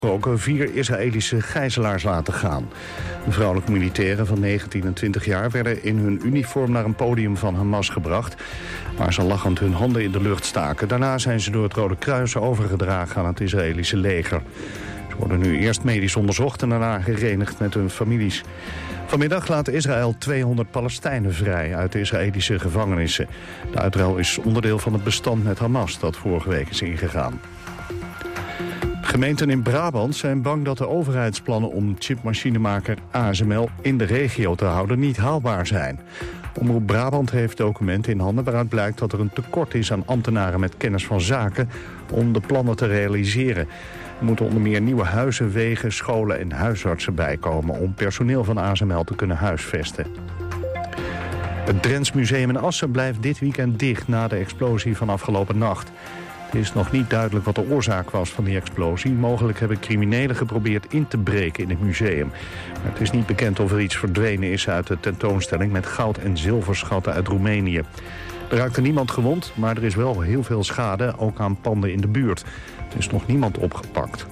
Ook 4 Israëlische gijzelaars laten gaan. De vrouwelijke militairen van 19 en 20 jaar werden in hun uniform naar een podium van Hamas gebracht, waar ze lachend hun handen in de lucht staken. Daarna zijn ze door het Rode Kruis overgedragen aan het Israëlische leger. Ze worden nu eerst medisch onderzocht en daarna herenigd met hun families. Vanmiddag laat Israël 200 Palestijnen vrij uit de Israëlische gevangenissen. De uitruil is onderdeel van het bestand met Hamas dat vorige week is ingegaan. Gemeenten in Brabant zijn bang dat de overheidsplannen om chipmachinemaker ASML in de regio te houden niet haalbaar zijn. Omroep Brabant heeft documenten in handen waaruit blijkt dat er een tekort is aan ambtenaren met kennis van zaken om de plannen te realiseren. Er moeten onder meer nieuwe huizen, wegen, scholen en huisartsen bijkomen om personeel van ASML te kunnen huisvesten. Het Drents Museum in Assen blijft dit weekend dicht na de explosie van afgelopen nacht. Het is nog niet duidelijk wat de oorzaak was van die explosie. Mogelijk hebben criminelen geprobeerd in te breken in het museum. Maar het is niet bekend of er iets verdwenen is uit de tentoonstelling met goud- en zilverschatten uit Roemenië. Er raakte niemand gewond, maar er is wel heel veel schade, ook aan panden in de buurt. Er is nog niemand opgepakt.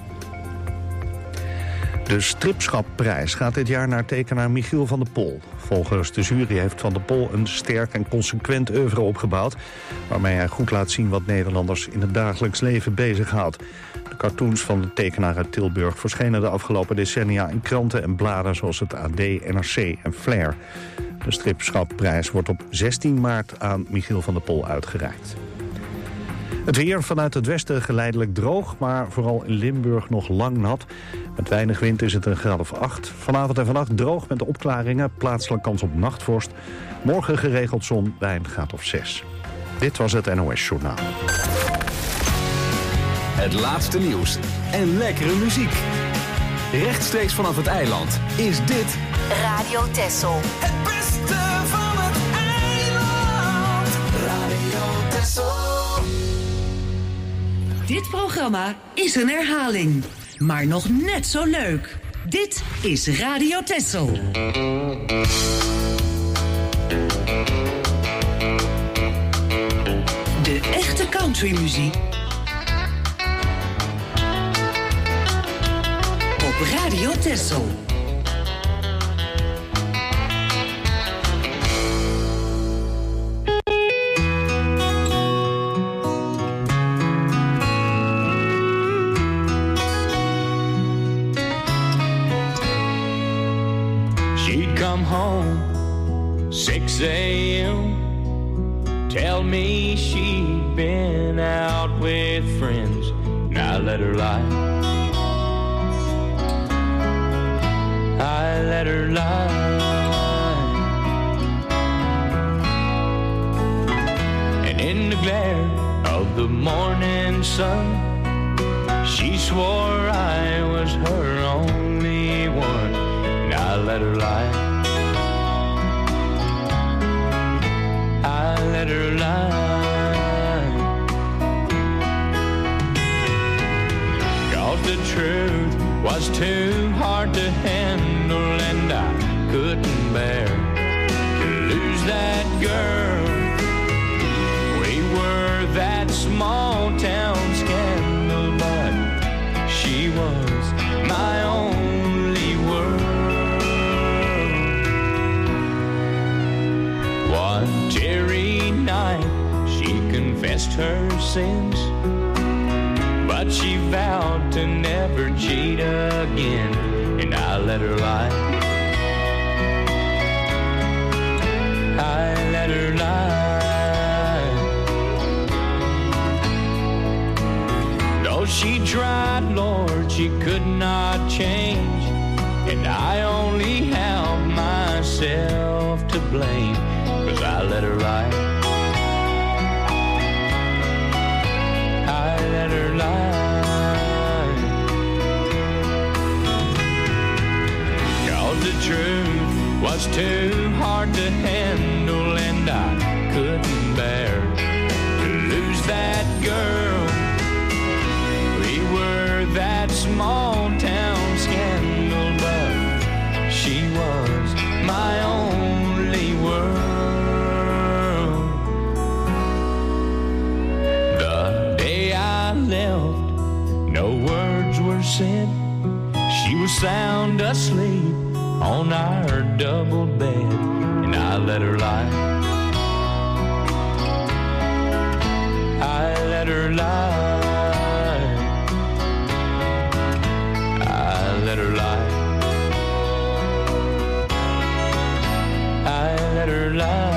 De Stripschapprijs gaat dit jaar naar tekenaar Michiel van der Pol. Volgens de jury heeft Van der Pol een sterk en consequent oeuvre opgebouwd, waarmee hij goed laat zien wat Nederlanders in het dagelijks leven bezighoudt. De cartoons van de tekenaar uit Tilburg verschenen de afgelopen decennia in kranten en bladen zoals het AD, NRC en Flair. De Stripschapprijs wordt op 16 maart aan Michiel van der Pol uitgereikt. Het weer vanuit het westen geleidelijk droog, maar vooral in Limburg nog lang nat. Met weinig wind is het een graad of 8. Vanavond en vannacht droog met de opklaringen, plaatselijk kans op nachtvorst. Morgen geregeld zon bij een graad of 6. Dit was het NOS Journaal. Het laatste nieuws en lekkere muziek. Rechtstreeks vanaf het eiland is dit Radio Texel. Het beste van het eiland. Radio Texel. Dit programma is een herhaling, maar nog net zo leuk. Dit is Radio Texel. De echte countrymuziek op Radio Texel. Come home, 6 a.m. Tell me she'd been out with friends, and I let her lie. I let her lie. And in the glare of the morning sun, she swore I was her only one, and I let her lie. Let her lie. 'Cause the truth was too hard to handle, and I couldn't bear to lose that girl. We were that small town scandal, but she was my only world. One teary night she confessed her sins, but she vowed to never cheat again, and I let her lie. I let her lie. Though she tried, Lord, she could not change, and I only have myself to blame, 'cause I let her lie. I let her lie. 'Cause the truth was too hard to handle, and I couldn't bear to lose that girl. We were that small town scandal, but she was my only world. The day I left, no words were said, was sound asleep on our double bed, and I let her lie. I let her lie. I let her lie. I let her lie.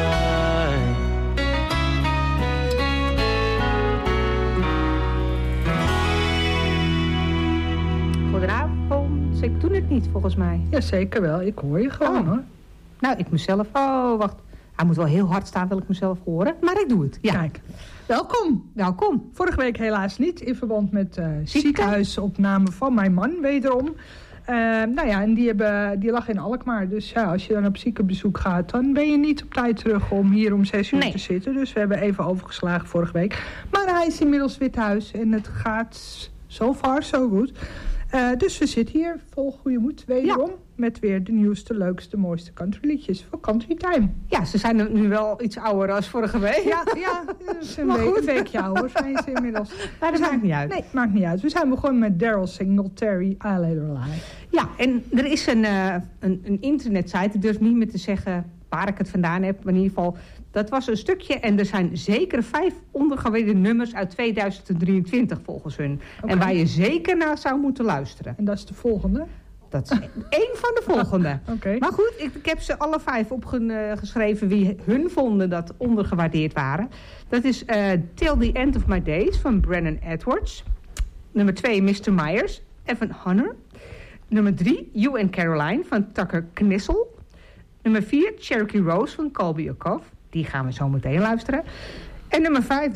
Goedenavond. Ik doe het niet volgens mij. Ja, zeker wel. Ik hoor je gewoon hoor. Nou, ik mezelf. Oh, wacht. Hij moet wel heel hard staan, wil ik mezelf horen. Maar ik doe het. Ja. Kijk. Welkom. Welkom. Vorige week helaas niet in verband met ziekenhuisopname van mijn man wederom. Nou ja, en die lag in Alkmaar. Dus ja, als je dan op ziekenbezoek gaat, dan ben je niet op tijd terug om hier om 6 uur te zitten. Dus we hebben even overgeslagen vorige week. Maar hij is inmiddels weer thuis en het gaat so far so good. Dus we zitten hier vol goede moed wederom. Ja. Met weer de nieuwste, leukste, mooiste countryliedjes voor Country Time. Ja, ze zijn nu wel iets ouder dan vorige week. Ja, dat is een weekje ouder zijn ze inmiddels. Maar dat maakt niet uit. Nee, maakt niet uit. We zijn begonnen met Daryl Singletary, I Let Her Lie. Ja, en er is een internetsite. Ik durf niet meer te zeggen waar ik het vandaan heb. Maar in ieder geval, dat was een stukje. En er zijn zeker 5 ondergewaardeerde nummers uit 2023 volgens hun. Okay. En waar je zeker naar zou moeten luisteren. En dat is de volgende? Dat is één van de volgende. Okay. Maar goed, ik heb ze alle 5 opgeschreven wie hun vonden dat ondergewaardeerd waren. Dat is Till the End of My Days van Brennan Edwards. Nummer 2 Mr. Myers, Evan Hunter. Nummer 3 You and Caroline van Tucker Knissel. Nummer 4 Cherokee Rose van Colby O'Koff. Die gaan we zo meteen luisteren. En nummer 5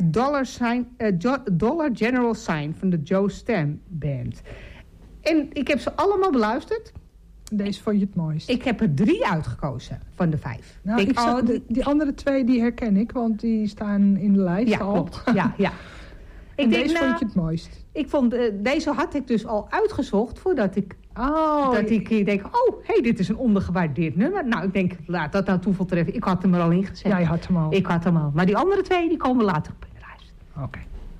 Dollar General Sign van de Joe Stam Band. En ik heb ze allemaal beluisterd. Deze vond je het mooist? Ik heb er 3 uitgekozen van de 5. Nou, die andere 2 die herken ik, want die staan in de lijst al. Klopt. Ja. En deze vond je het mooist? Ik vond, deze had ik dus al uitgezocht voordat ik... denk, dit is een ondergewaardeerd nummer. Nou, ik denk, laat dat nou toeval treffen. Ik had hem er al in gezet. Jij had hem al. Ik had hem al. Maar die andere 2, die komen later op in de lijst. Oké.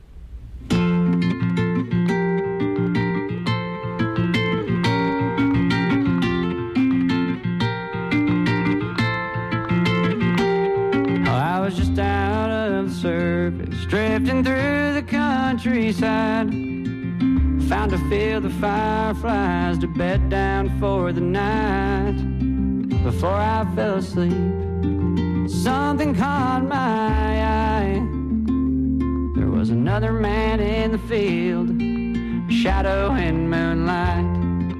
I was just out of the surface, drifting through the countryside. Found a field of fireflies to bed down for the night. Before I fell asleep, something caught my eye. There was another man in the field, shadow in moonlight.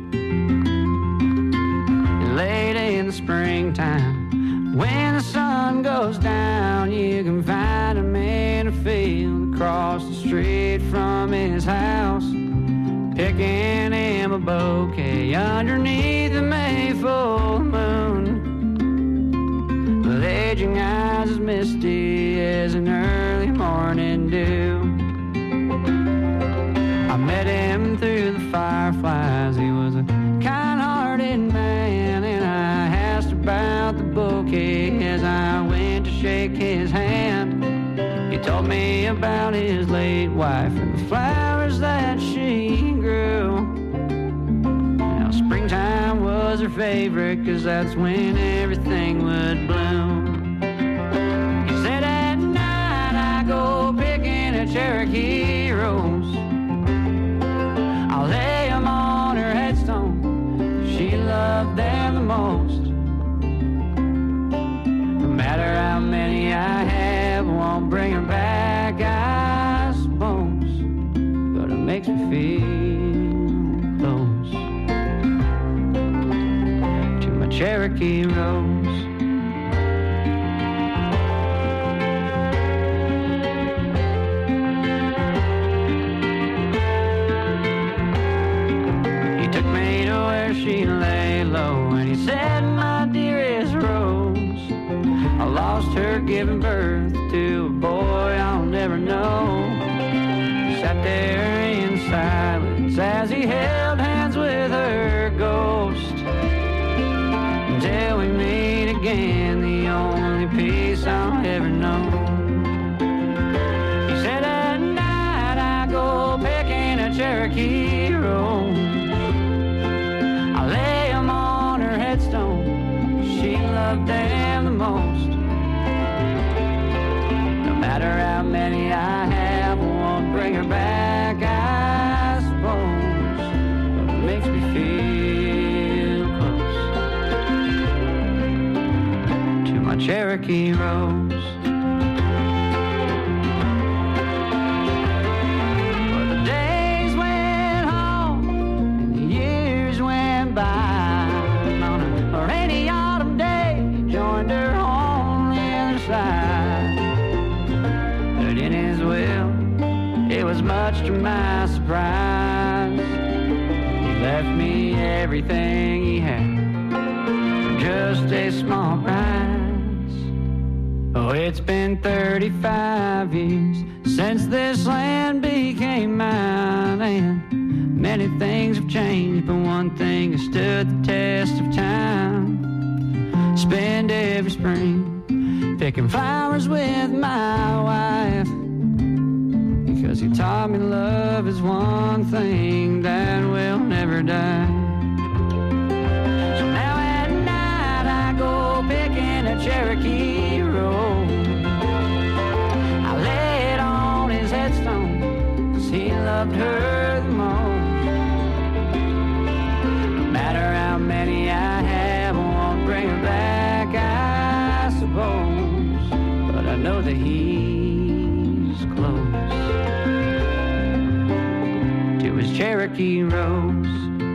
Late in the springtime, when the sun goes down, you can find him in a field across the street from his house, picking him a bouquet underneath the May full moon, with aging eyes as misty as an early morning dew. I met him through the fireflies. He was a kind-hearted man, and I asked about the bouquet as I went to shake his hand. He told me about his late wife and the flowers that she grew. Now springtime was her favorite, 'cause that's when everything would bloom. He said at night I go picking a Cherokee rose. I'll lay them on her headstone, she loved them the most. No matter how many I have, won't bring her back, I suppose, but it makes me feel close to my Cherokee rose. He took me to where she lay low, and he said, my dearest Rose, I lost her giving birth to a boy I'll never know. He sat there in silence as he held hands with her ghost, until we meet again, the only peace I'll ever know. He said at night I go picking a Cherokee rose. feel close to my Cherokee rose. But the days went on and the years went by. On a rainy autumn day, joined her on the other side. But in his will, it was much to my surprise. He left me everything he had for just a small price. Oh, it's been 35 years since this land became mine, and many things have changed, but one thing has stood the test of time. Spend every spring picking flowers with my wife, because he taught me love is one thing that will never die. So now at night I go picking a Cherokee rose. I lay it on his headstone, 'cause he loved her the most. No matter how many I have, I won't bring her back, I suppose. But I know that he's close to his Cherokee rose.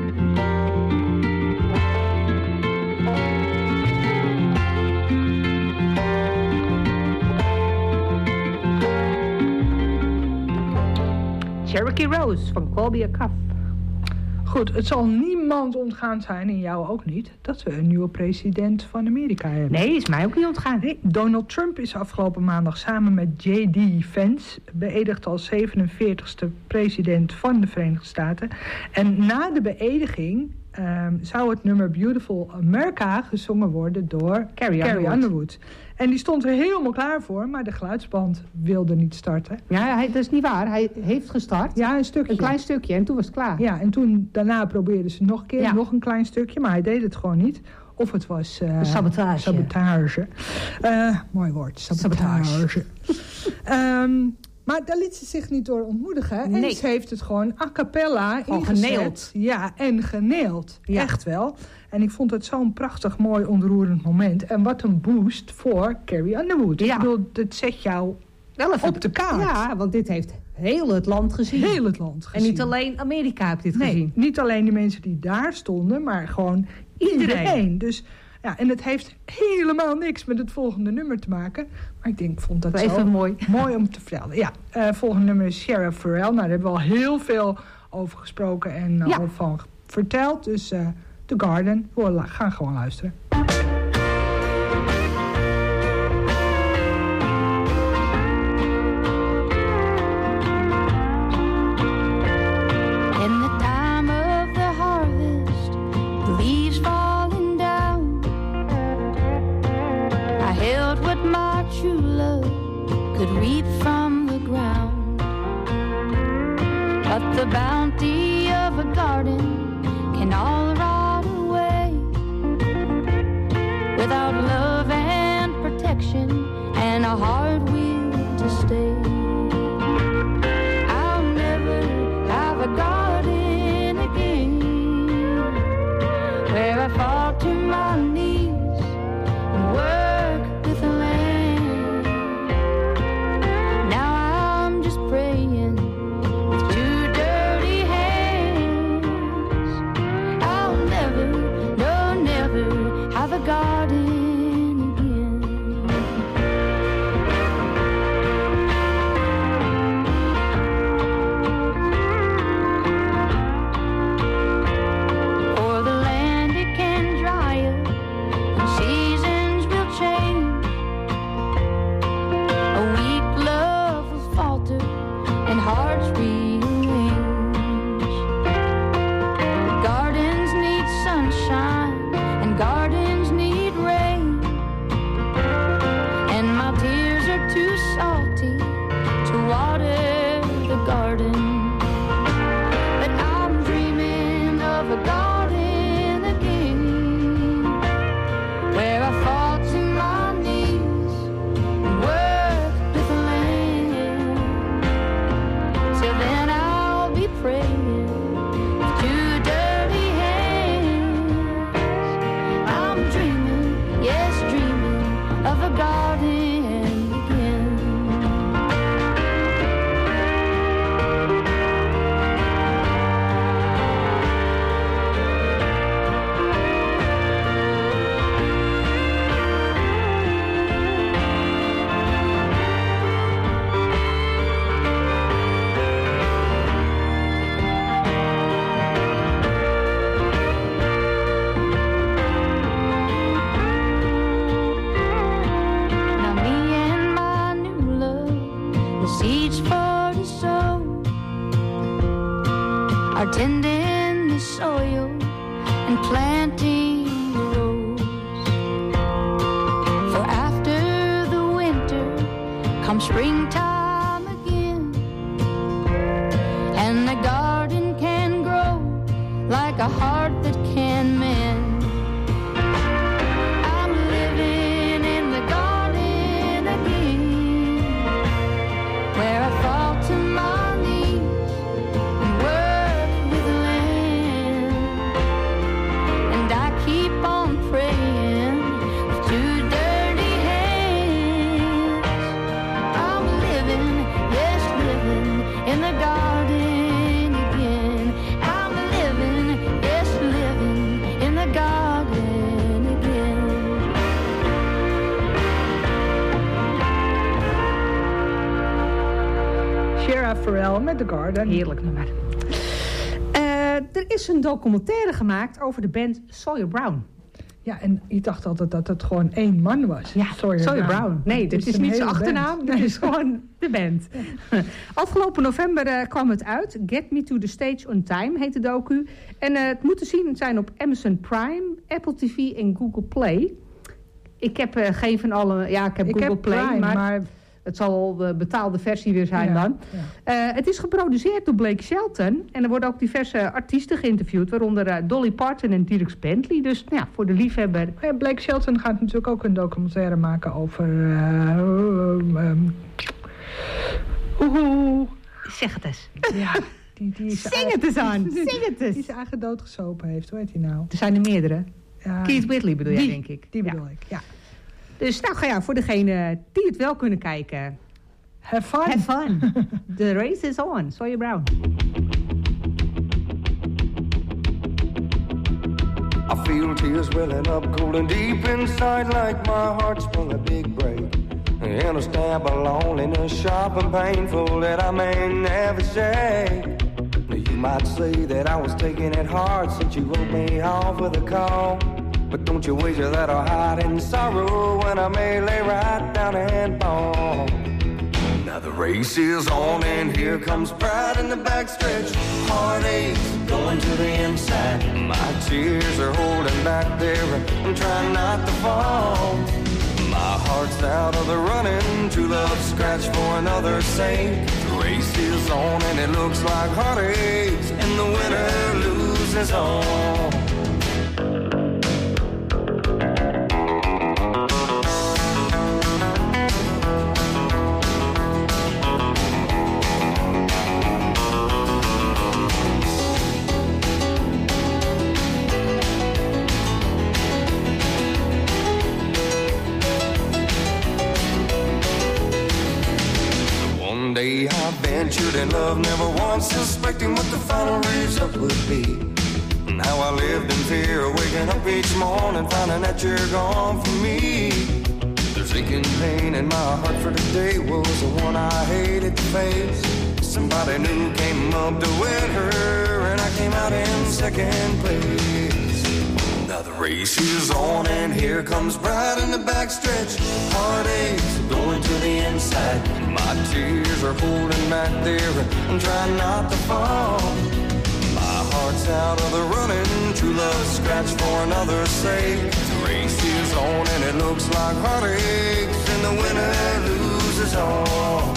Cherokee Rose van Colby Cuff. Goed, het zal niemand ontgaan zijn, en jou ook niet, dat we een nieuwe president van Amerika hebben. Nee, is mij ook niet ontgaan. Nee, Donald Trump is afgelopen maandag samen met J.D. Vance beëdigd als 47ste president van de Verenigde Staten. En na de beëdiging zou het nummer Beautiful America gezongen worden door Carrie Underwood. En die stond er helemaal klaar voor, maar de geluidsband wilde niet starten. Ja, dat is niet waar. Hij heeft gestart. Ja, een stukje. Een klein stukje en toen was het klaar. Ja, en toen daarna probeerden ze nog een keer, nog een klein stukje, maar hij deed het gewoon niet. Of het was... sabotage. Mooi woord, sabotage. Maar daar liet ze zich niet door ontmoedigen. Nee. En ze heeft het gewoon a cappella geneeld. Ja, en geneeld. Ja. Echt wel. En ik vond het zo'n prachtig, mooi, ontroerend moment. En wat een boost voor Carrie Underwood. Ja. Ik bedoel, het zet jou wel even op de kaart. Ja, want dit heeft heel het land gezien. Heel het land gezien. En niet alleen Amerika heeft dit gezien. Niet alleen de mensen die daar stonden, maar gewoon iedereen. Dus ja, en het heeft helemaal niks met het volgende nummer te maken. Maar ik vond dat even zo mooi om te vertellen. Ja, volgende nummer is Sheriff Pharrell. Nou, daar hebben we al heel veel over gesproken en al van verteld. Dus The Garden. We gaan gewoon luisteren. Could reap from the ground, but the bounty of a garden can all rot away without love and protection and a hard will to stay. I'll never have a garden again where I fall to my knees and work with the land. Praying with two dirty hands. I'll never, no, never have a garden again. For the land, it can dry up and planting the rose. For after the winter comes springtime again, and the garden can grow like a heart that can mend. I'm living in the garden again, where I fall to my knees and work with the land. And I keep on praying with two dirty hands. I'm living, yes, living in the garden again. I'm living, yes, living in the garden again. Shara Farrell met The Garden. Heerlijk nummer. Er is een documentaire gemaakt over de band Sawyer Brown. Ja, en je dacht altijd dat het gewoon één man was. Ja, Sawyer Brown. Nee, dit is een niet zijn hele achternaam. band. Dit is gewoon de band. Afgelopen november kwam het uit. Get Me to the Stage on Time heet de docu. En het moet te zien zijn op Amazon Prime, Apple TV en Google Play. Ik heb geen van alle... Ja, ik heb Google Play, Prime, maar het zal de betaalde versie weer zijn Ja, dan. ja. Het is geproduceerd door Blake Shelton. En er worden ook diverse artiesten geïnterviewd. Waaronder Dolly Parton en Dierks Bentley. Dus ja, voor de liefhebber. Ja, Blake Shelton gaat natuurlijk ook een documentaire maken over... Zeg het eens. Ja, die Zing het eens aan. Zing het eens. Die zijn eigen doodgesopen heeft. Hoe heet hij nou? Er zijn er meerdere. Ja, Keith Whitley bedoel jij, die, denk ik. Die Ja. bedoel ik, ja. Dus nou ja, voor degenen die het wel kunnen kijken. Have fun. Have fun. The race is on. Sawyer Brown. I feel tears welling up cold and deep inside, like my heart sprung a big break. And a stab of loneliness, sharp and painful, that I may never shake. You might say that I was taking it hard since you wrote me off with a call. But don't you wager that I'll hide in sorrow when I may lay right down and fall. Now the race is on and here comes pride in the backstretch. Heartaches going to the inside. My tears are holding back there. I'm trying not to fall. My heart's out of the running. True love scratch for another's sake. The race is on and it looks like heartaches, and the winner loses all. Day I ventured in love, never once suspecting what the final result would be. And how I lived in fear, waking up each morning, finding that you're gone from me. There's aching pain in my heart for today was the one I hated to face. Somebody new came up to win her, and I came out in second place. Now the race is on and here comes pride in the backstretch. Heartaches going to the inside. My tears are holding back there. I'm trying not to fall. My heart's out of the running. True love scratch for another's sake. The race is on and it looks like heartaches, and the winner loses all.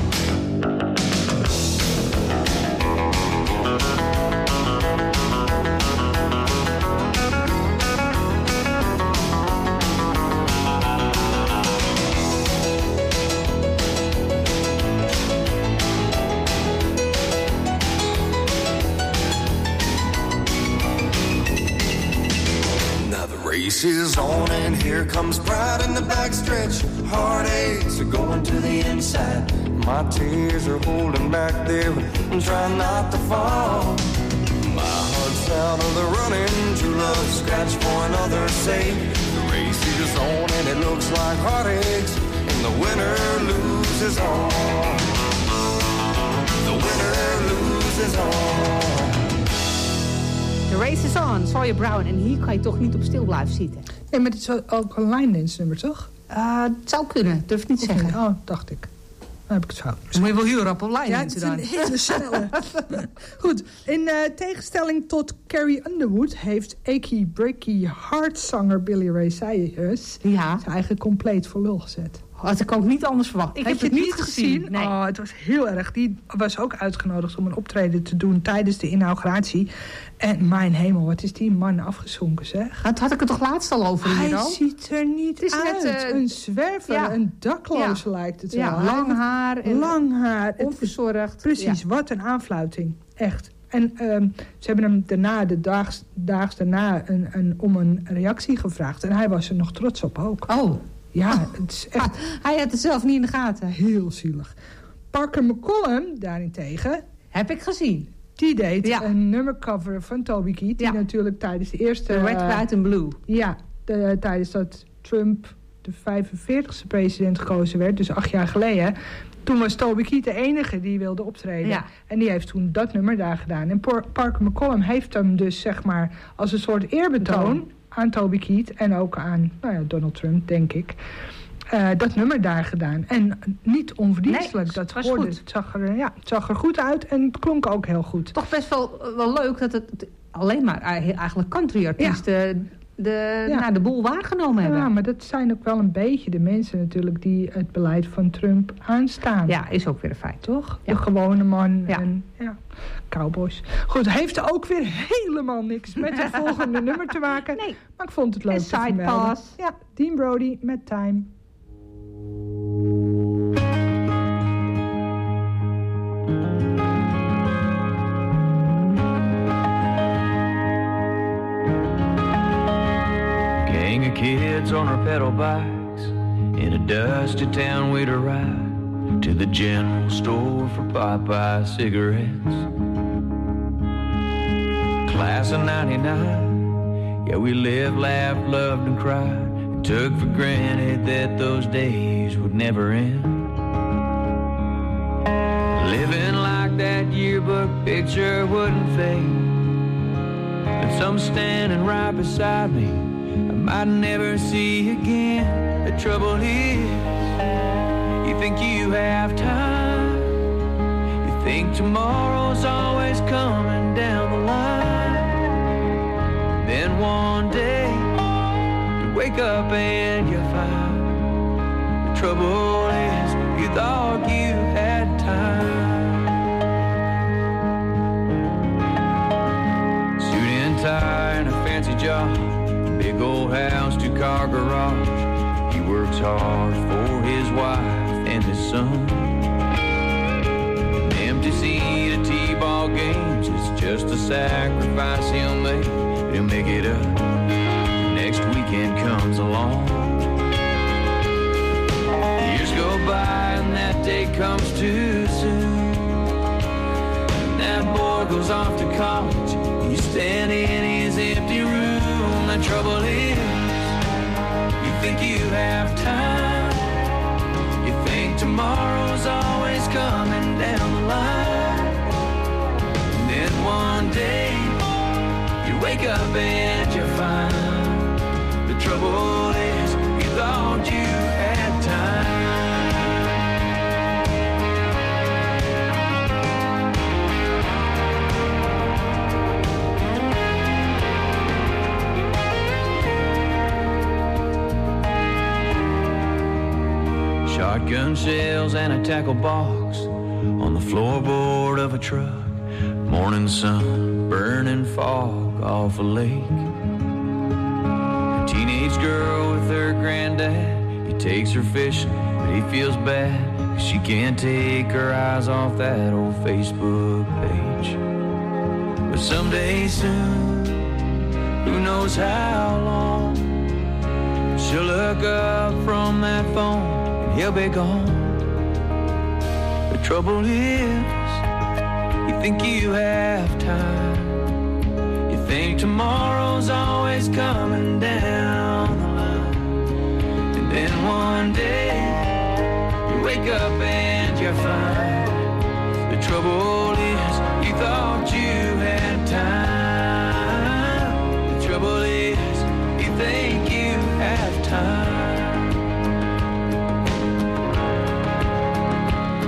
Race is on and here comes pride in the backstretch. Heartaches are going to the inside. My tears are holding back there. I'm trying not to fall. My heart's out of the running. True love scratch for another's sake. The race is on and it looks like heartaches, and the winner loses all. The winner loses all. The race is on, Sawyer Brown. En hier kan je toch niet op stil blijven zitten. Nee, maar dit is ook een line dance nummer, toch? Het zou kunnen, durf ik niet te zeggen. Oh, dacht ik. Dan heb ik het fout. Dan moet je wel heel rap op lijn ja, het is een hele snelle. Goed, in tegenstelling tot Carrie Underwood heeft achy breaky heartzanger Billy Ray Cyrus zijn eigen compleet voor lul gezet. Had ik ook niet anders verwacht. Ik heb het niet gezien. Nee. Oh, het was heel erg. Die was ook uitgenodigd om een optreden te doen tijdens de inauguratie. En mijn hemel, wat is die man afgezonken, zeg. Dat had ik het toch laatst al over hier. Hij ziet er niet uit. Net, een zwerver, een dakloze lijkt het wel. Lang haar. Lang haar. Onverzorgd. Precies, wat een aanfluiting. Echt. En ze hebben hem daarna, daags daarna, om een reactie gevraagd. En hij was er nog trots op ook. Oh. Ja, het is echt... Hij had het zelf niet in de gaten. Heel zielig. Parker McCollum, daarentegen... Heb ik gezien. Die deed een nummercover van Toby Keith. Die natuurlijk tijdens de eerste... Red, White and Blue. Ja, tijdens dat Trump de 45e president gekozen werd. Dus 8 jaar geleden. Toen was Toby Keith de enige die wilde optreden. Ja. En die heeft toen dat nummer daar gedaan. En Parker McCollum heeft hem dus zeg maar als een soort eerbetoon... aan Toby Keith en ook aan Donald Trump, denk ik. Dat nummer daar gedaan. En niet onverdienstelijk. Nee, dat hoorde. Het zag er goed uit en het klonk ook heel goed. Toch best wel leuk dat het alleen maar eigenlijk country-artiesten de boel waargenomen hebben. Ja, maar dat zijn ook wel een beetje de mensen natuurlijk die het beleid van Trump aanstaan. Ja, is ook weer een feit. Toch? Ja. De gewone man en cowboys. Goed, heeft ook weer helemaal niks met het volgende nummer te maken. Nee. Maar ik vond het leuk te vermelden. Ja, Dean Brody met Time. Gang of kids on our pedal bikes in a dusty town we'd arrive to the general store for Popeye cigarettes. Class of 99, yeah, we lived, laughed, loved and cried and took for granted that those days would never end. Living like that yearbook picture wouldn't fade, and some standing right beside me I might never see again. The trouble is, you think you have time, you think tomorrow's always coming down the line. Then one day, you wake up and you find the trouble is, you thought you had time. Suit and tie and a fancy job, big old house, 2-car garage. He works hard for his wife and his son. An empty seat at T-ball games, it's just a sacrifice he'll make. He'll make it up. Next weekend comes along. Years go by and that day comes too soon. And that boy goes off to college. You stand in his empty room. The trouble is, you think you have time, you think tomorrow's always coming down the line. And then one day you wake up and you find the trouble is, you thought you had time. Shotgun shells and a tackle box on the floorboard of a truck. Morning sun, burning fog off a lake. A teenage girl with her granddad, he takes her fishing, but he feels bad 'cause she can't take her eyes off that old Facebook page. But someday soon, who knows how long, she'll look up from that phone, he'll be gone. The trouble is, you think you have time, you think tomorrow's always coming down the line. And then one day, you wake up and you find the trouble is, you thought you had time. The trouble is, you think you have time.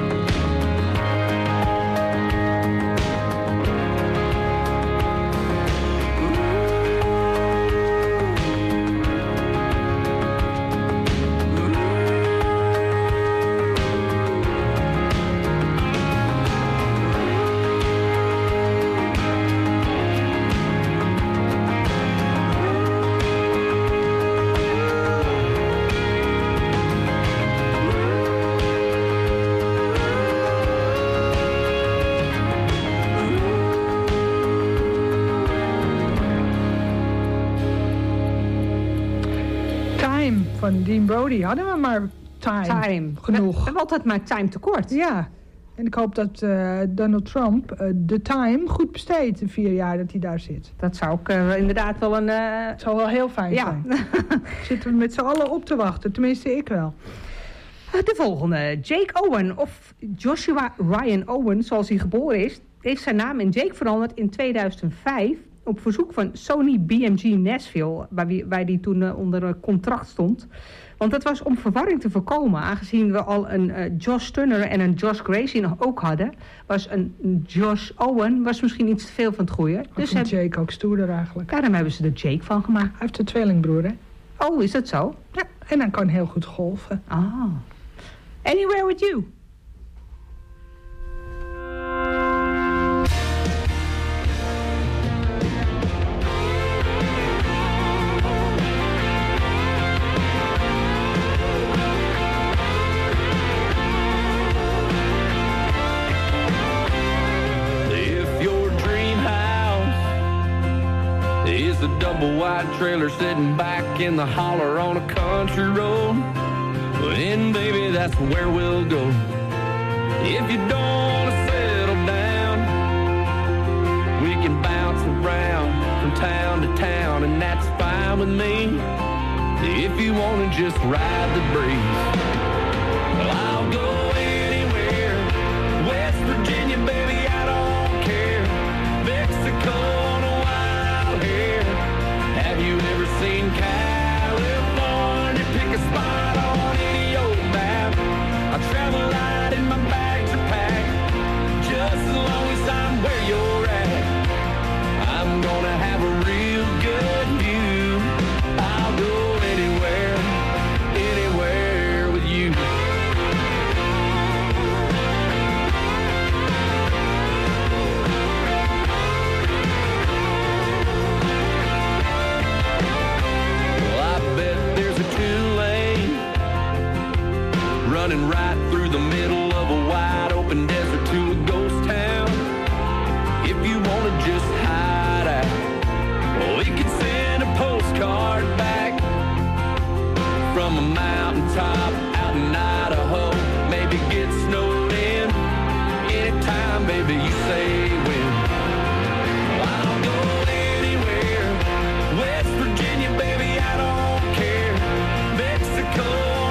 Time van Dean Brody hadden we maar time genoeg. We hebben altijd maar time tekort. Ja. En ik hoop dat Donald Trump de time goed besteedt, de 4 jaar dat hij daar zit. Dat zou ook inderdaad wel een... Het zou wel heel fijn zijn. Zitten we met z'n allen op te wachten, tenminste ik wel. De volgende, Jake Owen, of Joshua Ryan Owen, zoals hij geboren is, heeft zijn naam in Jake veranderd in 2005... op verzoek van Sony BMG Nashville, waar hij toen onder contract stond. Want dat was om verwarring te voorkomen. Aangezien we al een Josh Turner en een Josh Gracie nog ook hadden, was een Josh Owen was misschien iets te veel van het goede. Dus Jake ook stoerder eigenlijk. Daarom hebben ze er Jake van gemaakt. Hij heeft een tweelingbroer, hè? Oh, is dat zo? Ja, en hij kan heel goed golfen. Ah. Anywhere with you. The double wide trailer sitting back in the holler on a country road. And baby, that's where we'll go. If you don't want to settle down, we can bounce around from town to town, and that's fine with me. If you want to just ride the breeze, well, I'll go anywhere. West Virginia, baby, I don't care. Mexico. Have you ever seen California? Pick a spot on any old map. I travel light and my bags are packed. Just as long as I'm where you're at, I'm gonna have a real good view. I'll go anywhere, anywhere with you. Running right through the middle of a wide open desert to a ghost town. If you want to just hide out, we can send a postcard back from a mountaintop out in Idaho. Maybe get snowed in anytime, baby, you say when. I'll go anywhere. West Virginia, baby, I don't care. Mexico.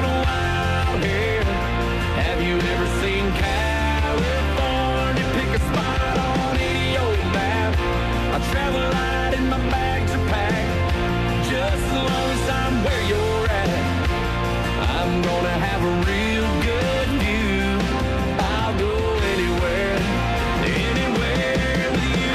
Have you ever seen California? Pick a spot on any old map. I travel light and my bags are packed. Just as long as I'm where you're at, I'm gonna have a real good view. I'll go anywhere, anywhere with you.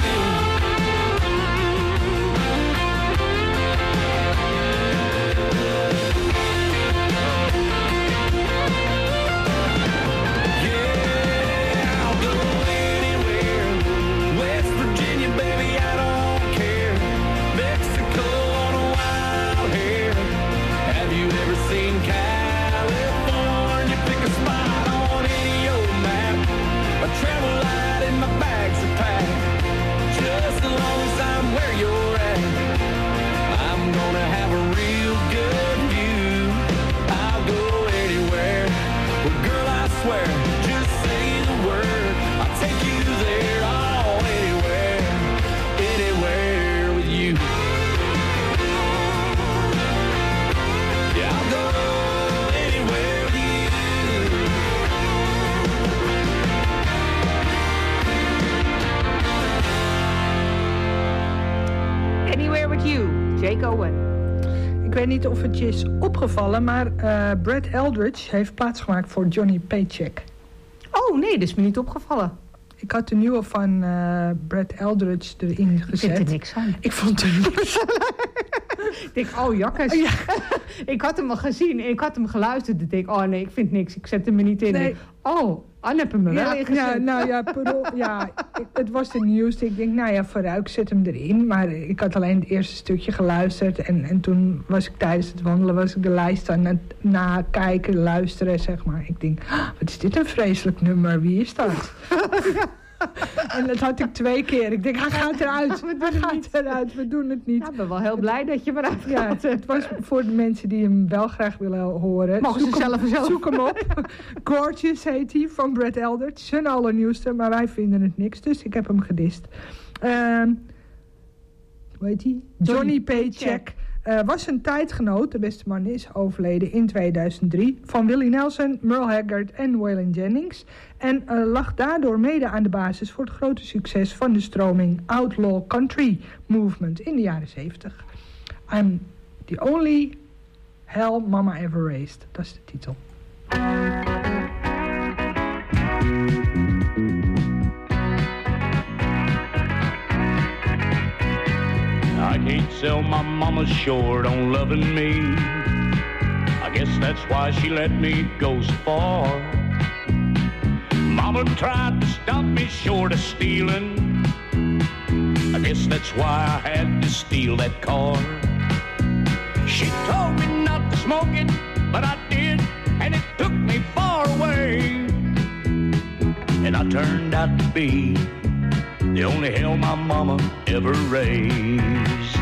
Travel light and my bags are packed. Just as long as I'm where you're at, I'm gonna have a real good view. I'll go anywhere. Well, girl, I swear, just say the word, I'll take you there. Oh, anywhere, anywhere with you. Yeah, I'll go anywhere with you. Anywhere with you, Jake Owen. Ik weet niet of het je is opgevallen, maar Brad Eldridge heeft plaatsgemaakt voor Johnny Paycheck. Oh nee, dat is me niet opgevallen. Ik had de nieuwe van Brad Eldridge erin gezet. Ik vind er niks aan. Ik vond er niks aan. Ik denk, oh jakkes. Ja. Ik had hem al gezien, ik had hem geluisterd. Ik denk, oh nee, ik vind niks, ik zet hem er niet in. Nee. Oh, Anne heb hem er wel in gezet. Ja, nou ja, het was de nieuwste. Ik denk, nou ja, vooruit, ik zet hem erin. Maar ik had alleen het eerste stukje geluisterd. En toen was ik tijdens het wandelen, was ik de lijst aan het nakijken, luisteren, zeg maar. Ik denk, wat is dit een vreselijk nummer, wie is dat? En dat had ik 2 keer. Ik denk, hij gaat eruit. We doen het niet. Ja, ik ben wel heel blij dat je eruit gaat. Ja, het was voor de mensen die hem wel graag willen horen. Mogen ze zelf. Zoek hem op. Gorgeous heet hij, van Brad Eldridge. Zijn allernieuwste, maar wij vinden het niks. Dus ik heb hem gedist. Hoe heet hij? Johnny Paycheck. Was een tijdgenoot, de beste man is overleden in 2003... van Willie Nelson, Merle Haggard en Waylon Jennings... en lag daardoor mede aan de basis voor het grote succes... van de stroming Outlaw Country Movement in de jaren 70. I'm the only hell mama ever raised. Dat is de titel. I can't sell my mama short on loving me. I guess that's why she let me go so far. Mama tried to stop me short of stealing. I guess that's why I had to steal that car. She told me not to smoke it, but I did, and it took me far away. And I turned out to be the only hell my mama ever raised.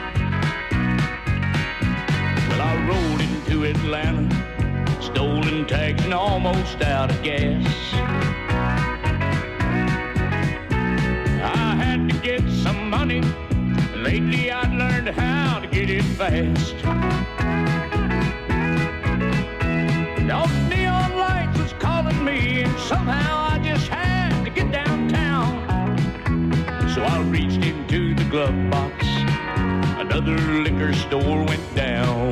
Well, I rode into Atlanta, stolen tags and almost out of gas. I had to get some money. Lately I'd learned how to get it fast. Those neon lights was calling me, and somehow I just had to get downtown. So I reached into the glove box. Another liquor store went down.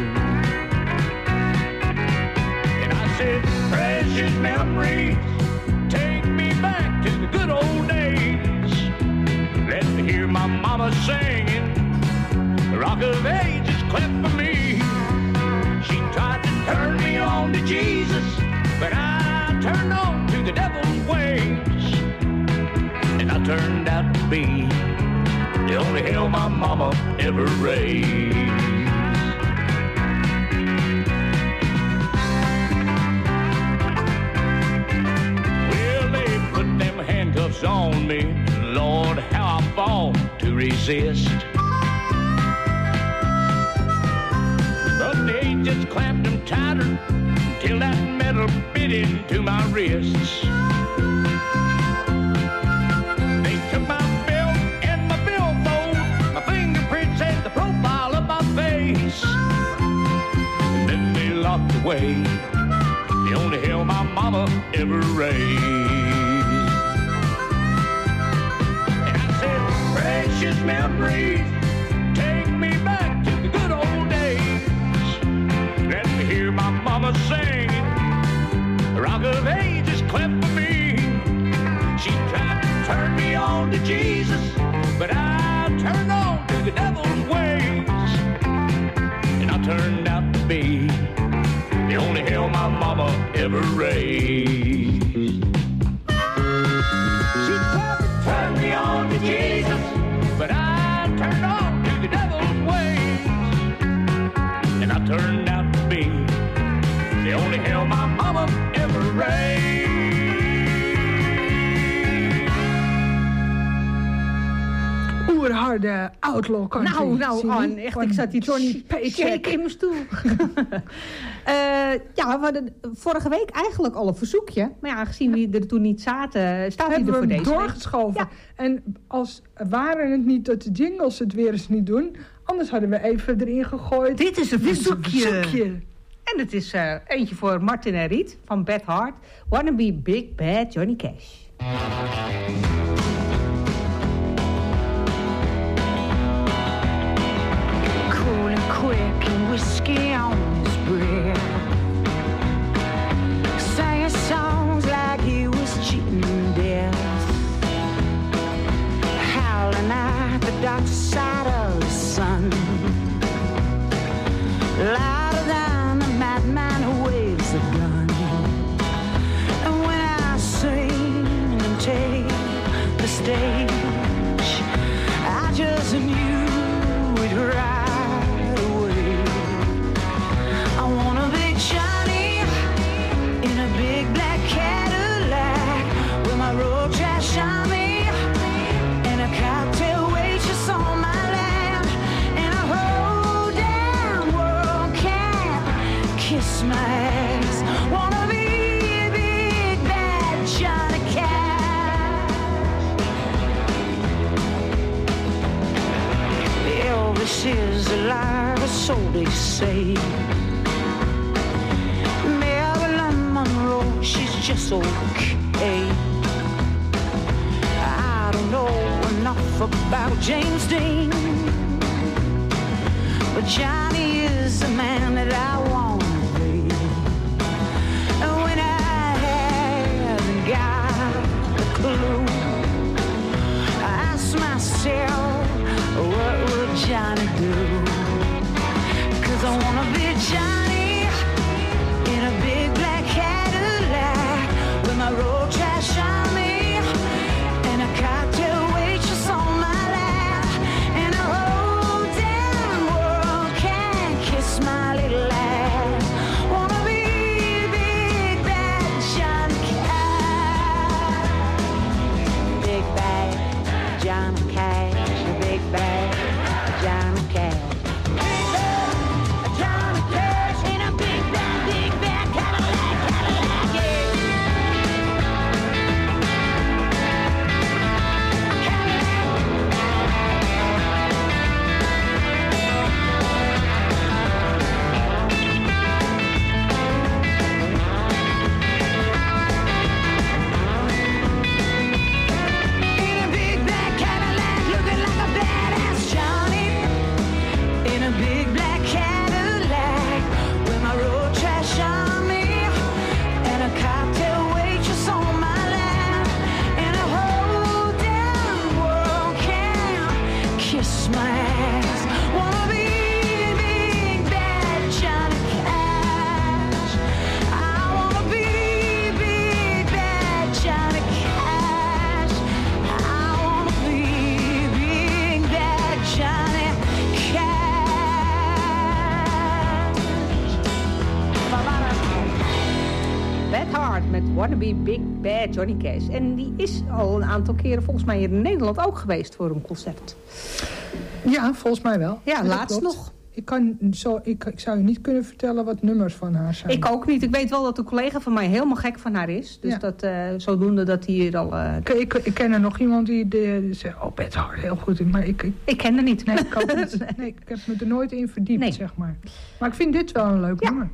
And I said, precious memories, take me back to the good old days. Let me hear my mama singing. The Rock of Ages clap for me. She tried to turn me on to Jesus, but I turned on to the devil's ways. And I turned out to be the only hell my mama ever raised. Well, they put them handcuffs on me. Lord, how I fought to resist. But they just clamped them tighter till that metal bit into my wrists. They took my belt and my billfold, my fingerprints and the profile of my face. And then they locked away the only hell my mama ever raised. And I said, precious memories, take me back to the good old days. Let me hear my mama singing. The Rock of Ages clap for me. She tried to turn me on to Jesus, but I turned on to the devil's ways. And I turned out to be the only hell my mama ever raised. She tried to turn me on to Jesus, but I turned on to the devil's ways. And I turned out to be the only hell my mama ever raised. Oerharde outlaw country. Nou, Ann, echt, ik zat hier Johnny Paycheck in mijn stoel. Ja, we hadden vorige week eigenlijk al een verzoekje. Maar ja, aangezien we er toen niet zaten, staat hij er voor deze doorgeschoven. Ja. En als waren het niet dat de jingles het weer eens niet doen, anders hadden we even erin gegooid. Dit is een verzoekje. En het is eentje voor Martin en Riet van Bad Heart. Wanna be big bad Johnny Cash. Cool and quick and whiskey on his breath, singing songs like he was cheating death, howling at the dark side of the sun, louder than a madman who waves a gun. And when I sing and take the stage, I just knew it right away. I wanna be Johnny in a big black Cadillac with my road trash shine. my ass. Wanna be big bad Johnny Cash. Elvis is alive, so they say. Marilyn Monroe, she's just okay. I don't know enough about James Dean, but Johnny is the man that I want to be. And when I haven't got a clue, I ask myself, what would Johnny do? 'Cause I want to be Johnny in a big black Cadillac with my road trash on me and a cocktail waitress on my lap, and a whole damn world can kiss my little ass. Wanna be big bad Johnny Cash, big bad Johnny Cash, big bad Johnny Cash. Wanna Be Big Bad Johnny Cash. En die is al een aantal keren volgens mij hier in Nederland ook geweest voor een concert. Ja, volgens mij wel. Ja, laatst nog. Ik zou je niet kunnen vertellen wat nummers van haar zijn. Ik ook niet. Ik weet wel dat een collega van mij helemaal gek van haar is. Dus dat zodoende dat hij hier al... Ik ken er nog iemand die zegt, oh, Beth Hart, heel goed. Maar ik ken er niet. Nee, ik ook niet. Nee, ik heb me er nooit in verdiept, zeg maar. Maar ik vind dit wel een leuk nummer.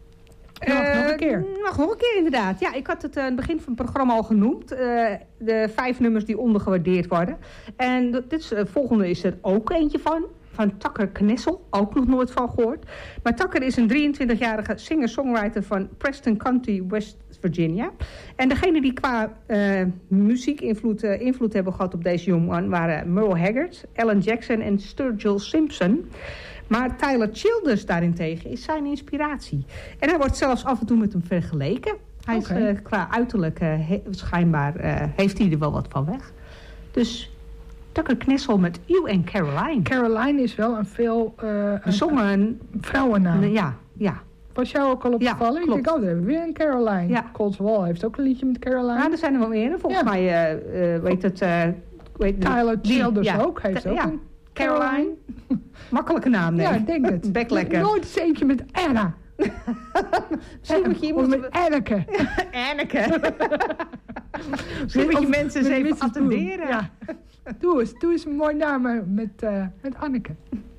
Nog een keer. Nog een keer, inderdaad. Ja, ik had het aan het begin van het programma al genoemd. De 5 nummers die ondergewaardeerd worden. En dit volgende is er ook eentje van Tucker Knessel. Ook nog nooit van gehoord. Maar Tucker is een 23-jarige singer-songwriter van Preston County, West Virginia. En degene die qua muziekinvloed hebben gehad op deze jongen waren Merle Haggard, Alan Jackson en Sturgill Simpson. Maar Tyler Childers daarentegen is zijn inspiratie. En hij wordt zelfs af en toe met hem vergeleken. Hij is qua uiterlijk schijnbaar heeft hij er wel wat van weg. Dus Tucker Knessel met You and Caroline. Caroline is wel een veel bezongen vrouwennaam. Ja. Was jou ook al opgevallen? Ja, klopt. Ik denk, we hebben weer een Caroline. Ja. Cold Wall heeft ook een liedje met Caroline. Ja, er zijn er wel meer. Volgens mij, Tyler Childers ook heeft ook een Caroline. Makkelijke naam, nee. Ja, ik denk het. Bek lekker. Nooit eens eentje met Anna. Misschien moet je iemand... met Anneke. Anneke. Misschien moet je mensen eens even attenderen. Ja. Doe eens een mooi naam met Anneke.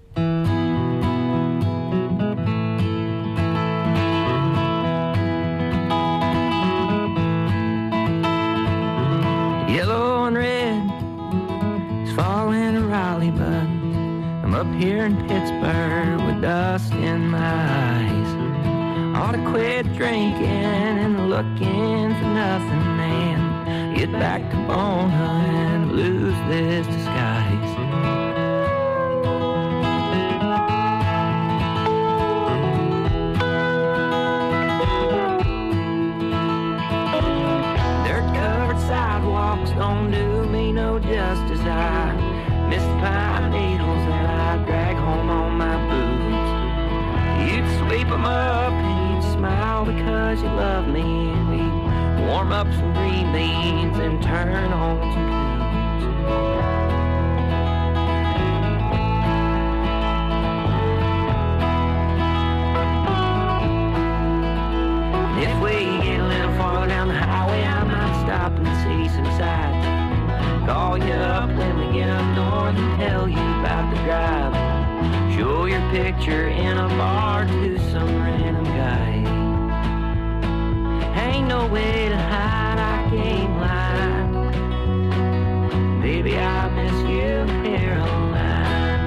Yellow and red is falling in Raleigh, but I'm up here in Pittsburgh with dust in my eyes. Ought to quit drinking and looking for nothing and get back to Bona and lose this disguise. Dirt-covered sidewalks don't do me no justice. I miss the pine needles that I drag home on my boots. You'd sweep them up and you'd smile because you love me, and we'd warm up some green beans and turn on some tunes. call you up when we get up north and tell you about the drive. Show your picture in a bar to some random guy. Ain't no way to hide, I can't lie. Baby, I miss you, Caroline.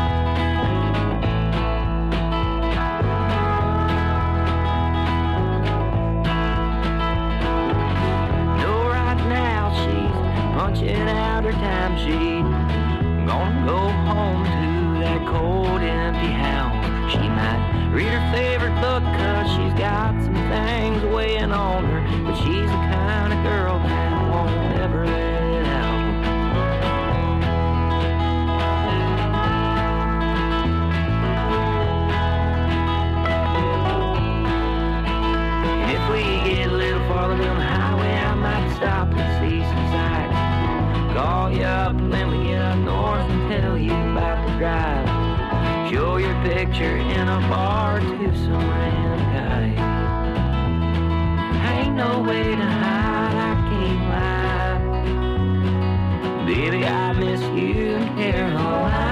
No, right now she's punching out her time sheet. Gonna go home to that cold, empty house. She might read her favorite book 'cause she's got some things weighing on her, but she's the kind of girl that won't ever let it out. And if we get a little farther down the highway, I might stop and see some sights. Call you up when we get up north and tell you about the drive. Show your picture in a bar to some random guy. Ain't no way to hide, I can't lie. Baby, I miss you, Caroline.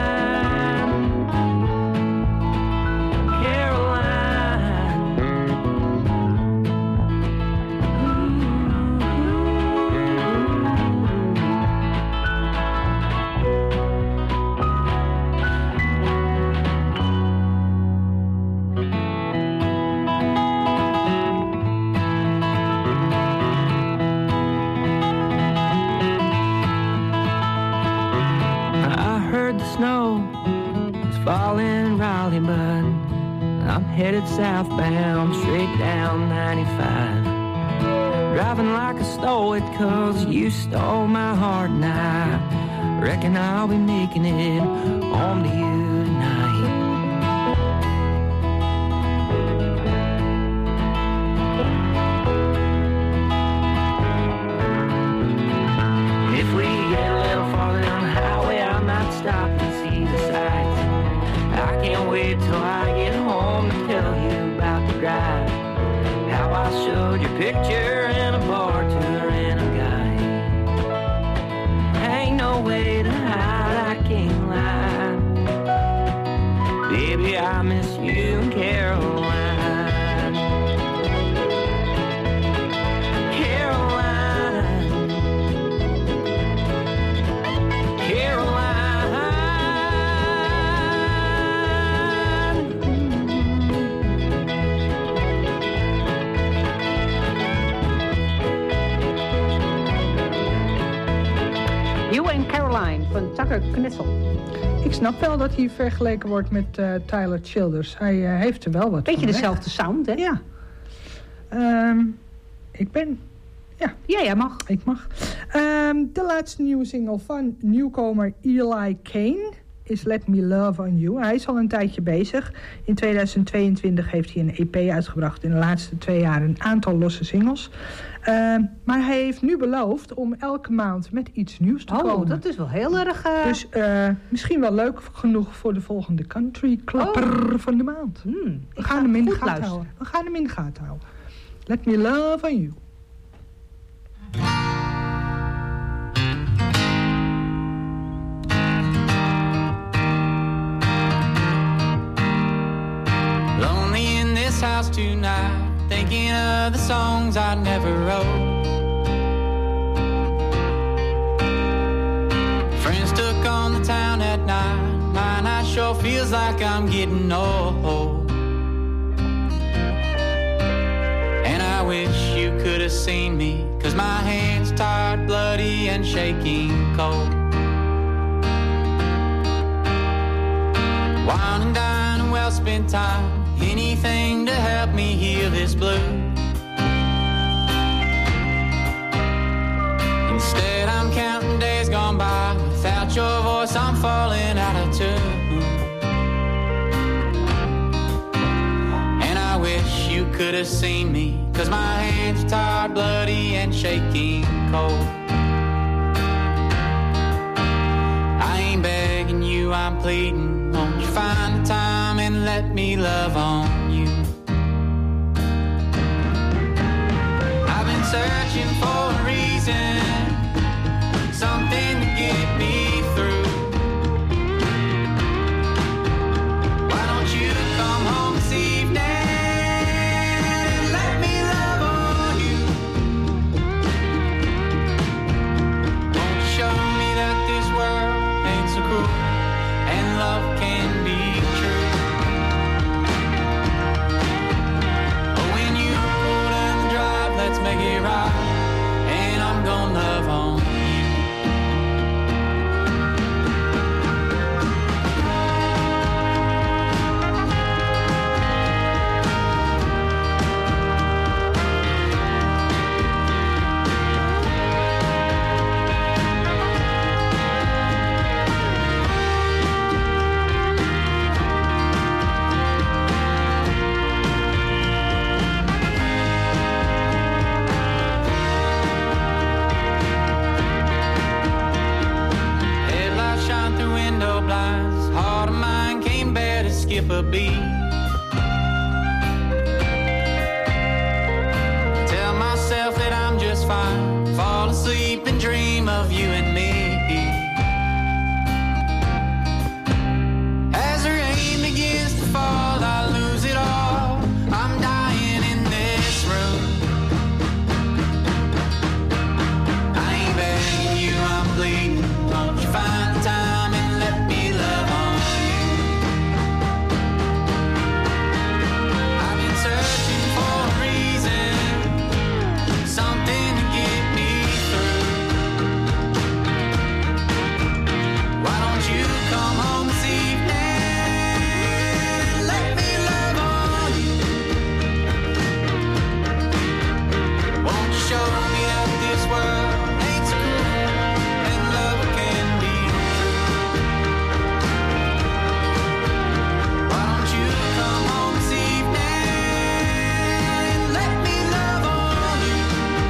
Snow is falling in Raleigh, but I'm headed southbound, straight down 95. Driving like I stole it 'cause you stole my heart, and I reckon I'll be making it home to you tonight. If we get a little farther down the highway, I might stop and see the sights. I can't wait till I get home to tell you about the drive. How I showed your picture in a bar to a random guy. Ain't no way to hide, I can't lie. Baby, I miss you, Caroline. Van Tucker Knessel. Ik snap wel dat hij vergeleken wordt met Tyler Childers. Hij heeft er wel wat beetje van dezelfde sound, hè? Ja. Ik ben... Ja. Ja, jij mag. Ik mag. De laatste nieuwe single van nieuwkomer Eli Kane is Let Me Love On You. Hij is al een tijdje bezig. In 2022 heeft hij een EP uitgebracht. In de laatste 2 jaar een aantal losse singles. Maar hij heeft nu beloofd om elke maand met iets nieuws te komen. Oh, dat is wel heel erg... Dus misschien wel leuk genoeg voor de volgende country klapper van de maand. We gaan hem in de gaten houden. We gaan hem in de gaten houden. Let Me Love On You. Lonely in this house tonight, thinking of the songs I never wrote. Friends took on the town at night, my night sure feels like I'm getting old. And I wish you could have seen me, 'cause my hands tired, bloody and shaking cold. Wine and dine and well spent time, anything to help me heal this blue. Instead I'm counting days gone by, without your voice I'm falling out of tune. And I wish you could have seen me, 'cause my hands are tired, bloody and shaking cold. I ain't begging you, I'm pleading, won't you find the time and let me love on you. I've been searching for a reason, something skip a beat. Tell myself that I'm just fine, fall asleep and dream of you and me. As the rain begins to fall, I lose it all. I'm dying in this room. I ain't begging you, I'm pleading. Won't you find the time and let me love on you? I've been searching for a reason, something to get me through. Why don't you come home this evening and let me love on you? Won't you show me that this world ain't so cruel and love can be true? Why don't you come home this evening and let me love on you?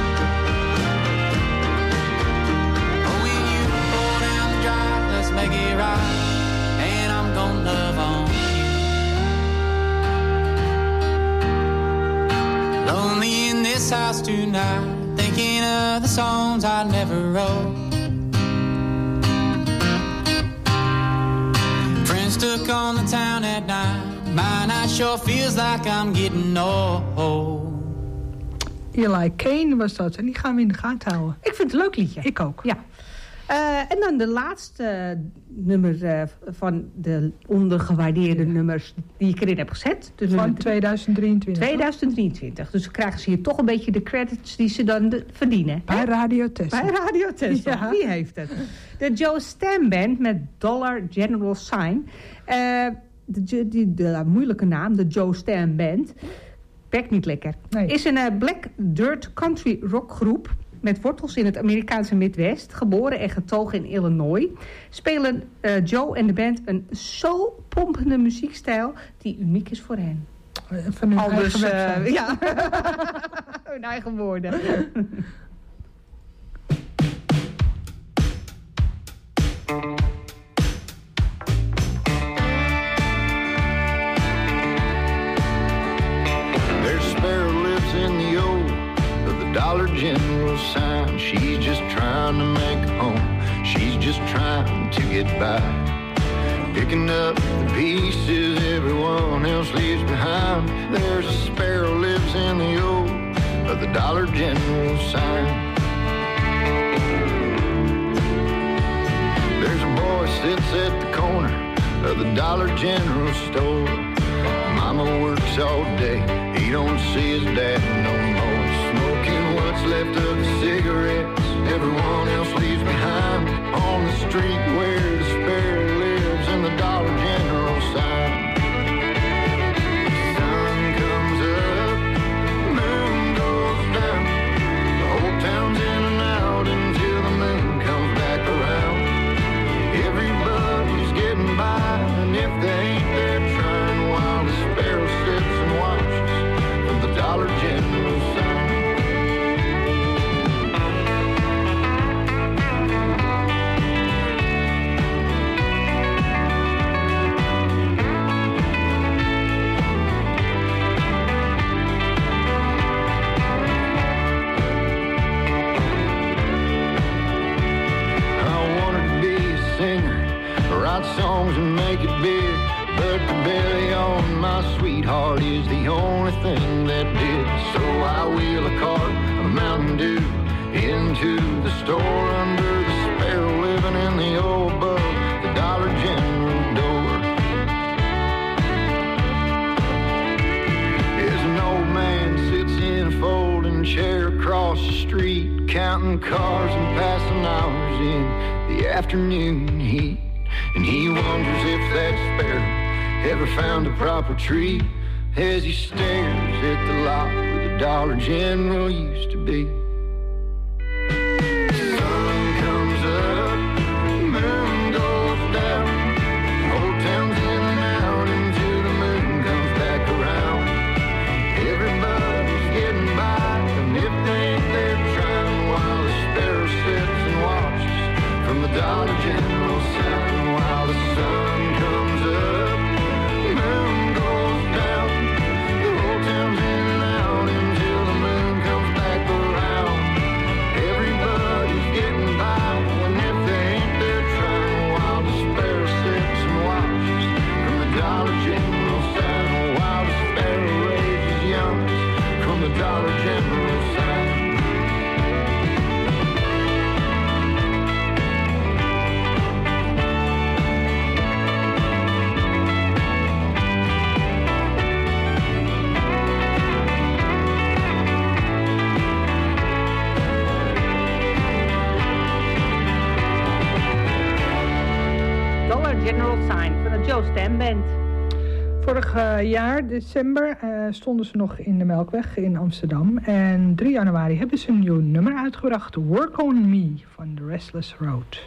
Oh, when you pour down the drive, let's make it right, and I'm gonna love on you. Lonely in this house tonight, thinking of the songs I never wrote. Friends took on the town at night, my night sure feels like I'm getting old. Eli Kane was dat. En die gaan we in de gaten houden. Ik vind het een leuk liedje. Ik ook. Ja. En dan de laatste nummer van de ondergewaardeerde nummers die ik erin heb gezet. Dus van 2023. 2023. Dus krijgen ze hier toch een beetje de credits die ze dan verdienen. Bij Radio Tessel. Bij Radio Tessel. Ja. Wie heeft het? De Joe Stam Band met Dollar General Sign. De moeilijke naam, de Joe Stam Band. Bekt niet lekker. Nee. Is een black dirt country rockgroep met wortels in het Amerikaanse Midwest, geboren en getogen in Illinois, spelen Joe en de band een soul-pompende muziekstijl die uniek is voor hen. Van hun eigen website. Ja, hun eigen woorden. There's sparrow lives in the old of the Dollar General sign. She's just trying to make a home. She's just trying to get by. Picking up the pieces everyone else leaves behind. There's a sparrow lives in the old of the Dollar General sign. There's a boy sits at the corner of the Dollar General store. Mama works all day, he don't see his dad no more. Smoking what's left of the cigarettes everyone else leaves behind. On the street where the sparrow lives in the Dollar General sign. Sun comes up, moon goes down. The whole town's in and out until the moon comes back around. Everybody's getting by, and if they ain't, they're trying, while the sparrow sits and watches from the Dollar General sign. Write songs and make it big, but the belly on my sweetheart is the only thing that did. So I wheel a cart of Mountain Dew into the store under the sparrow living in the old above the Dollar General door. As an old man sits in a folding chair across the street, counting cars and passing hours in the afternoon heat. And he wonders if that sparrow ever found a proper tree as he stares at the lot where the Dollar General used to be. Sun comes up, moon goes down. The whole town's in and out until the moon comes back around. Everybody's getting by, and if they ain't, they're trying, while the sparrow sits and watches from the Dollar General sign. While the sun comes up, moon Dollar General sign. Wildest sparrow raises youngest from the Dollar General sign. General Sign van de Joe Stam Band. Vorig jaar, december, stonden ze nog in de Melkweg in Amsterdam. En 3 januari hebben ze een nieuw nummer uitgebracht. Work on Me van The Restless Road.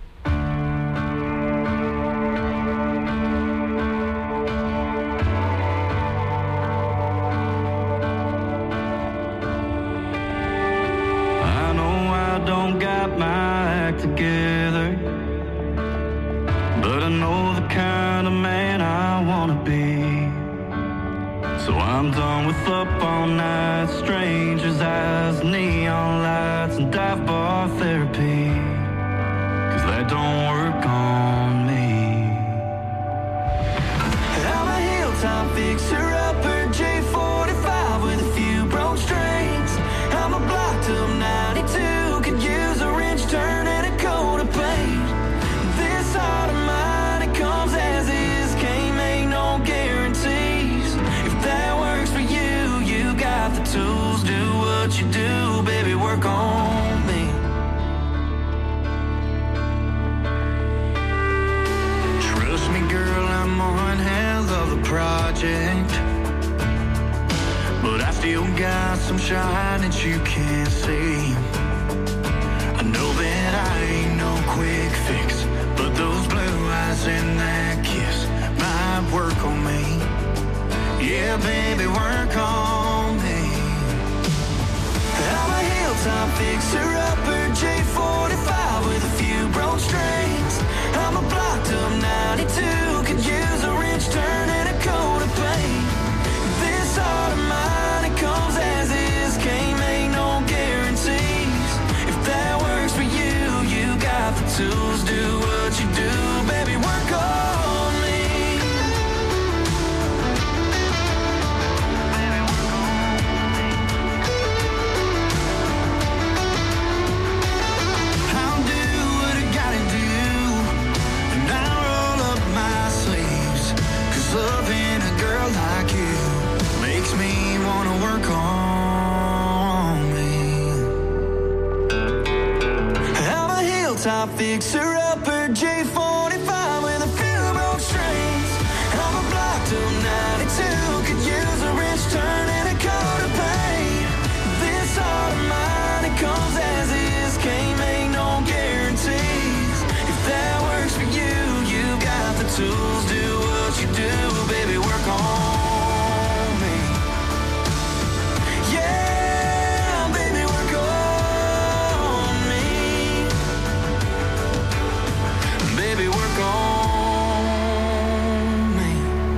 I know I don't got my act together, but I know the kind of man I wanna be. So I'm done with up all night, strangers' eyes, neon lights, and dive bar therapy, 'cause that don't work on me. I'm a hilltop fixer-upper, J45 with a few broke strings. I'm a blocked up 92, could use a wrench turn and a coat of paint. This heart of mine, it comes as is, can't make no guarantees. If that works for you, you got the tools, do what you do, baby, work on me. Trust me, girl, I'm one hell of a project, but I still got some shine that you can't see. I know that I ain't no quick fix, but those blue eyes and that kiss might work on me. Yeah, baby, work on me. I'm a hilltop fixer-upper, J45 with a few broke strings. I'm a blocked up 92, could use a wrench turn and a coat of paint. This heart of mine, it comes as is, can't make no guarantees. If that works for you, you got the tools, do what you do, baby, work on me. I'll do what I gotta do, and I'll roll up my sleeves, 'cause loving a girl like you makes me wanna work on me. I'm a hilltop fixer-upper, J45 with a few broke strings. I'm a blocked up 92, could use a wrench turn and a coat of paint. This heart of mine, it comes as is, can't make no guarantees. If that works for you, you got the tools, do what you do, baby, work on me. Yeah, baby, work on me. Baby, work on me.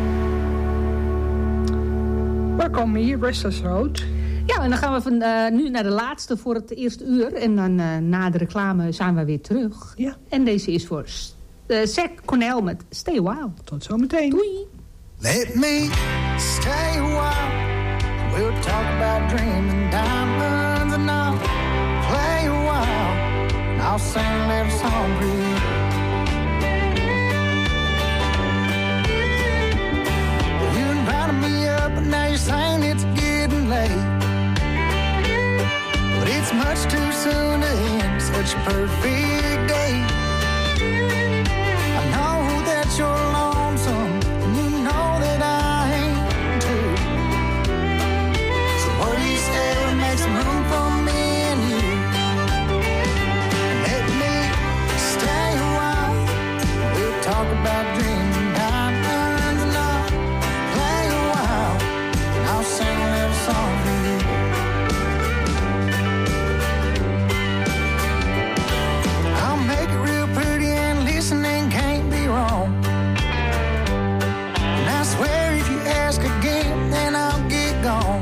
Work on Me, Restless Road. Ja, en dan gaan we van nu naar de laatste voor het eerste uur. En dan na de reclame zijn we weer terug. Ja. En deze is voor Zach Cornell met Stay a While. Tot zometeen. Doei. Let me stay a while. We'll talk about dreaming diamonds and I'll play a while. And I'll sing a little song for you. You invited me up and now you're saying it's getting late. But it's much too soon to end such a perfect day. I know that you're lonesome, and you know that I ain't too. So what do you say we make some room for me and you? Let me stay a while. We'll talk about dreaming diamonds and I'll play a while. And I'll sing a little song for you. I'll make it real pretty and listening can't be wrong. And I swear if you ask again, then I'll get gone.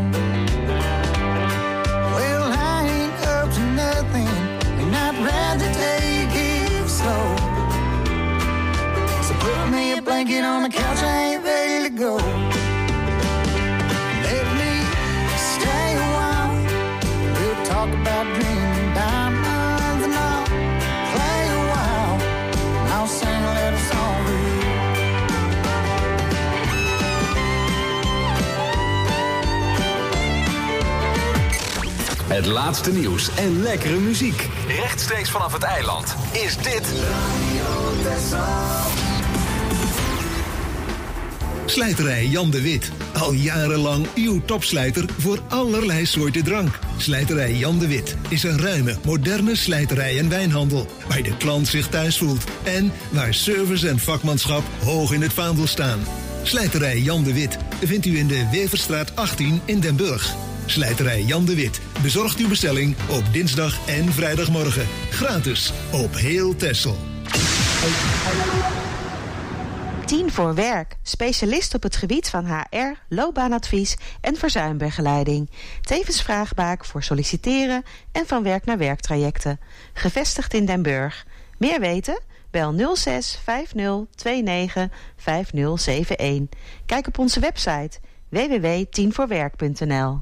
Well, I ain't up to nothing, and I'd rather take it slow. So put me a blanket on the couch, I ain't very Het laatste nieuws en lekkere muziek. Rechtstreeks vanaf het eiland is dit Slijterij Jan de Wit. Al jarenlang uw topslijter voor allerlei soorten drank. Slijterij Jan de Wit is een ruime, moderne slijterij en wijnhandel. Waar de klant zich thuis voelt. En waar service en vakmanschap hoog in het vaandel staan. Slijterij Jan de Wit vindt u in de Weverstraat 18 in Den Burg. Slijterij Jan de Wit bezorgt uw bestelling op dinsdag en vrijdagmorgen. Gratis op heel Texel. 10 voor werk. Specialist op het gebied van HR, loopbaanadvies en verzuimbegeleiding. Tevens vraagbaak voor solliciteren en van werk naar werktrajecten. Gevestigd in Den Burg. Meer weten? Bel 06 50 29 5071. Kijk op onze website www.10voorwerk.nl.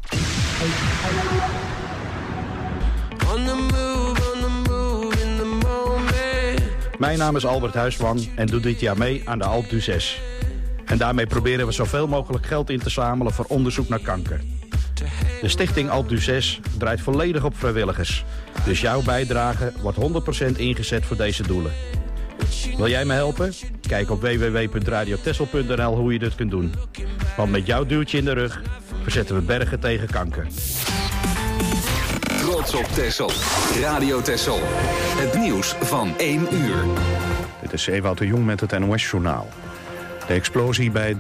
Mijn naam is Albert Huisman en doe dit jaar mee aan de Alpe d'Huez. En daarmee proberen we zoveel mogelijk geld in te zamelen voor onderzoek naar kanker. De stichting Alpe d'Huez draait volledig op vrijwilligers. Dus jouw bijdrage wordt 100% ingezet voor deze doelen. Wil jij me helpen? Kijk op www.radiotessel.nl hoe je dit kunt doen. Want met jouw duwtje in de rug verzetten we bergen tegen kanker. Trots op Texel. Radio Texel. Het nieuws van 1 uur. Dit is Ewout de Jong met het NOS-journaal. De explosie bij